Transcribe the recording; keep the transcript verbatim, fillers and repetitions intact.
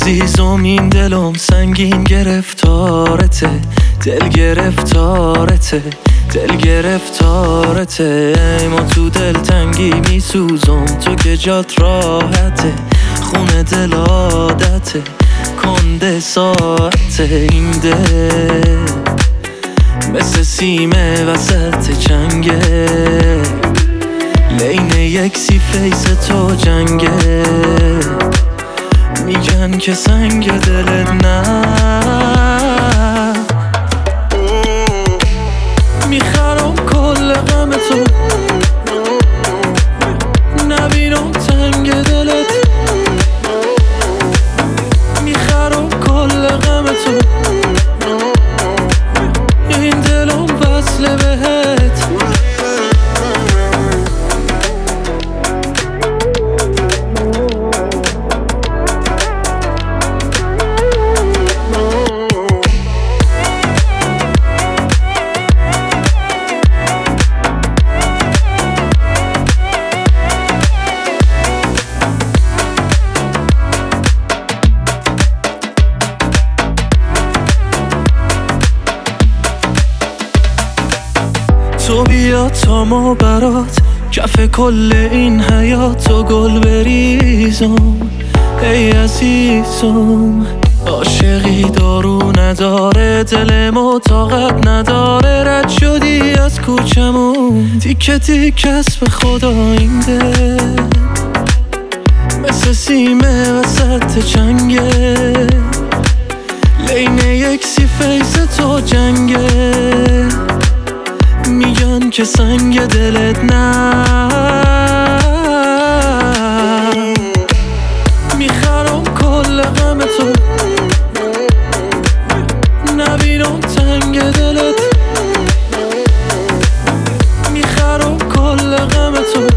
عزیزم این دلم سنگین گرفتارته، دل گرفتارته، دل گرفتارته. ما تو دل تنگی میسوزم، تو که جات راحته، خونه دل عادته، کنده ساعته. این دل مثل سیمه وسط چنگه، لین یک سی فیس تو جنگه. میگن که سنگ دلت نه، میخرم کل غم تو، نبینم تنگ دلت، میخرم کل غم تو، این دلم وصله بهت. تو بیا تا ما برات کف کل این حیات و گل بریزم. ای عزیزم عاشقی دارو نداره، دل ما طاقت نداره. رد شدی از کوچمون تیکه تیکه است به خدا این دل، مثل سیمه وسط چنگه، لین یک سی فیس تو جنگه. میگن که سنگ دلت نه، میخرم کل غم تو، نبینم تنگ دلت، میخرم کل غم تو،